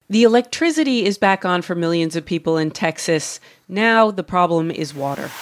The electricity is back on for millions of people in Texas. Now the problem is water.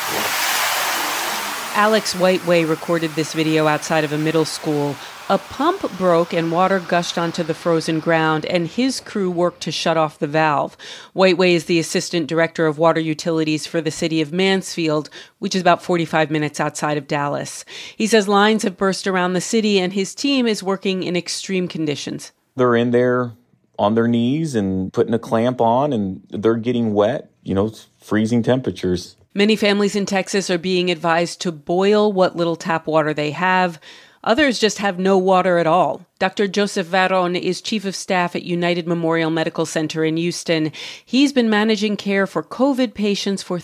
Alex Whiteway recorded this video outside of a middle school. A pump broke and water gushed onto the frozen ground, and his crew worked to shut off the valve. Whiteway is the assistant director of water utilities for the city of Mansfield, which is about 45 minutes outside of Dallas. He says lines have burst around the city, and his team is working in extreme conditions. They're in there on their knees and putting a clamp on, and they're getting wet, freezing temperatures. Many families in Texas are being advised to boil what little tap water they have. Others just have no water at all. Dr. Joseph Varron is chief of staff at United Memorial Medical Center in Houston. He's been managing care for COVID patients for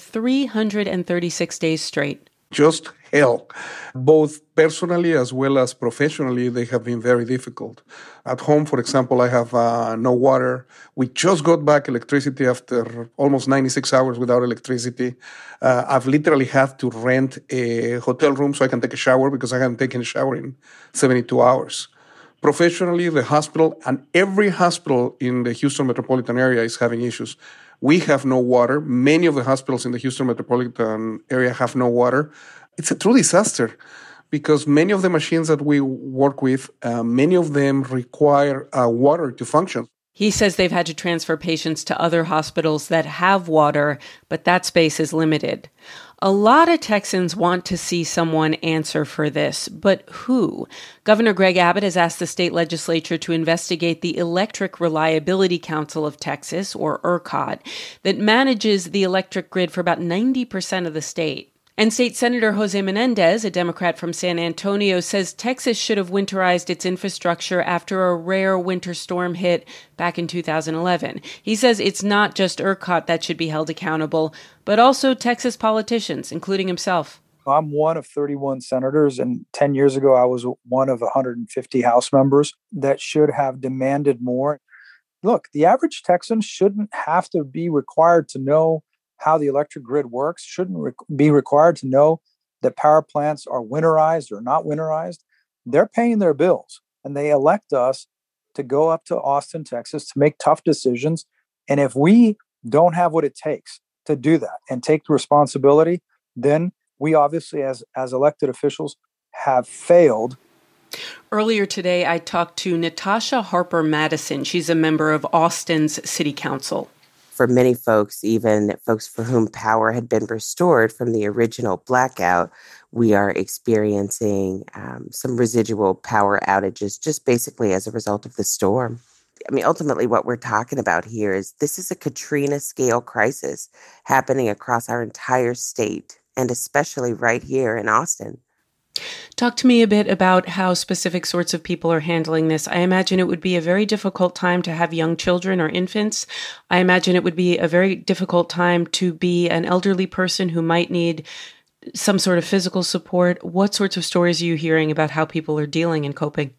336 days straight. Just hell. Both personally as well as professionally, they have been very difficult. At home, for example, I have no water. We just got back electricity after almost 96 hours without electricity. I've literally had to rent a hotel room so I can take a shower because I haven't taken a shower in 72 hours. Professionally, the hospital and every hospital in the Houston metropolitan area is having issues. We have no water. Many of the hospitals in the Houston metropolitan area have no water. It's a true disaster because many of the machines that we work with, many of them require water to function. He says they've had to transfer patients to other hospitals that have water, but that space is limited. A lot of Texans want to see someone answer for this, but who? Governor Greg Abbott has asked the state legislature to investigate the Electric Reliability Council of Texas, or ERCOT, that manages the electric grid for about 90% of the state. And State Senator Jose Menendez, a Democrat from San Antonio, says Texas should have winterized its infrastructure after a rare winter storm hit back in 2011. He says it's not just ERCOT that should be held accountable, but also Texas politicians, including himself. I'm one of 31 senators, and 10 years ago, I was one of 150 House members that should have demanded more. Look, the average Texan shouldn't have to be required to know how the electric grid works, shouldn't be required to know that power plants are winterized or not winterized. They're paying their bills, and they elect us to go up to Austin, Texas to make tough decisions. And if we don't have what it takes to do that and take the responsibility, then we obviously, as elected officials, have failed. Earlier today, I talked to Natasha Harper Madison. She's a member of Austin's City Council. For many folks, even folks for whom power had been restored from the original blackout, we are experiencing some residual power outages just basically as a result of the storm. I mean, ultimately, what we're talking about here is this is a Katrina-scale crisis happening across our entire state, and especially right here in Austin. Talk to me a bit about how specific sorts of people are handling this. I imagine it would be a very difficult time to have young children or infants. I imagine it would be a very difficult time to be an elderly person who might need some sort of physical support. What sorts of stories are you hearing about how people are dealing and coping?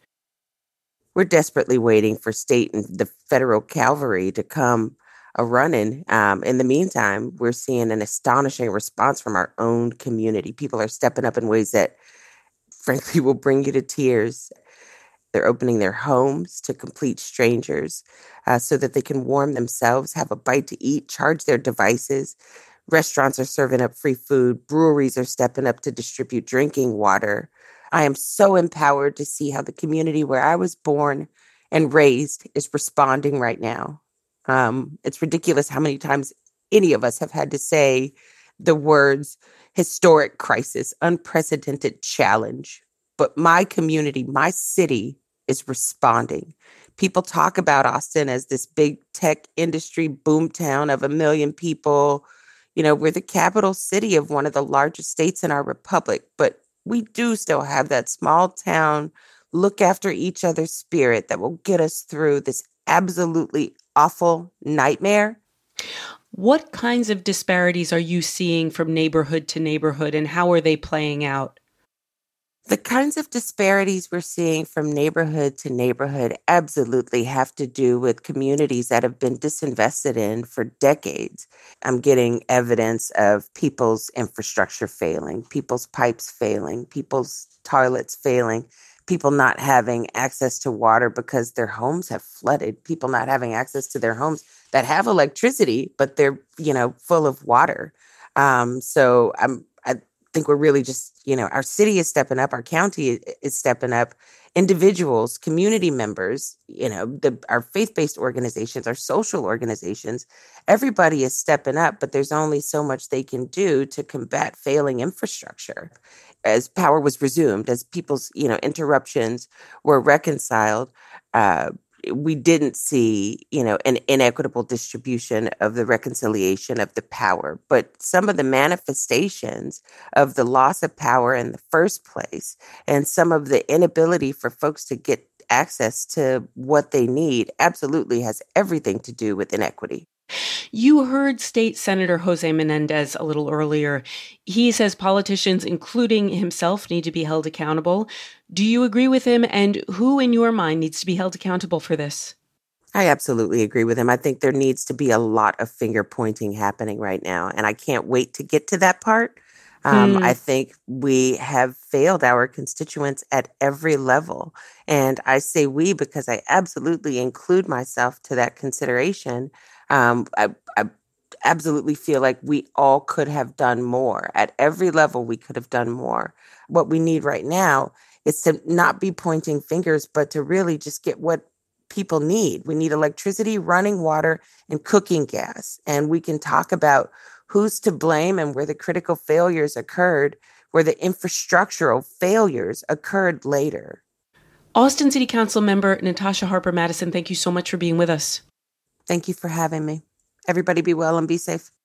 We're desperately waiting for state and the federal cavalry to come a-running. In the meantime, we're seeing an astonishing response from our own community. People are stepping up in ways that frankly will bring you to tears. They're opening their homes to complete strangers so that they can warm themselves, have a bite to eat, charge their devices. Restaurants are serving up free food. Breweries are stepping up to distribute drinking water. I am so empowered to see how the community where I was born and raised is responding right now. It's ridiculous how many times any of us have had to say the words historic crisis, unprecedented challenge. But my community, my city is responding. People talk about Austin as this big tech industry boomtown of 1 million people. You know, we're the capital city of one of the largest states in our republic, but we do still have that small town, look after each other's spirit that will get us through this absolutely awful nightmare. What kinds of disparities are you seeing from neighborhood to neighborhood, and how are they playing out? The kinds of disparities we're seeing from neighborhood to neighborhood absolutely have to do with communities that have been disinvested in for decades. I'm getting evidence of people's infrastructure failing, people's pipes failing, people's toilets failing, people not having access to water because their homes have flooded, people not having access to their homes that have electricity, but they're, full of water. I think we're really just, our city is stepping up, our county is stepping up, individuals, community members, our faith-based organizations, our social organizations, everybody is stepping up, but there's only so much they can do to combat failing infrastructure. As power was resumed, as people's, interruptions were reconciled, we didn't see, an inequitable distribution of the reconciliation of the power. But some of the manifestations of the loss of power in the first place and some of the inability for folks to get access to what they need absolutely has everything to do with inequity. You heard State Senator Jose Menendez a little earlier. He says politicians, including himself, need to be held accountable. Do you agree with him? And who in your mind needs to be held accountable for this? I absolutely agree with him. I think there needs to be a lot of finger pointing happening right now. And I can't wait to get to that part. I think we have failed our constituents at every level. And I say we because I absolutely include myself to that consideration. I absolutely feel like we all could have done more. At every level, we could have done more. What we need right now is to not be pointing fingers, but to really just get what people need. We need electricity, running water, and cooking gas. And we can talk about who's to blame and where the critical failures occurred, where the infrastructural failures occurred later. Austin City Council member Natasha Harper Madison, thank you so much for being with us. Thank you for having me. Everybody be well and be safe.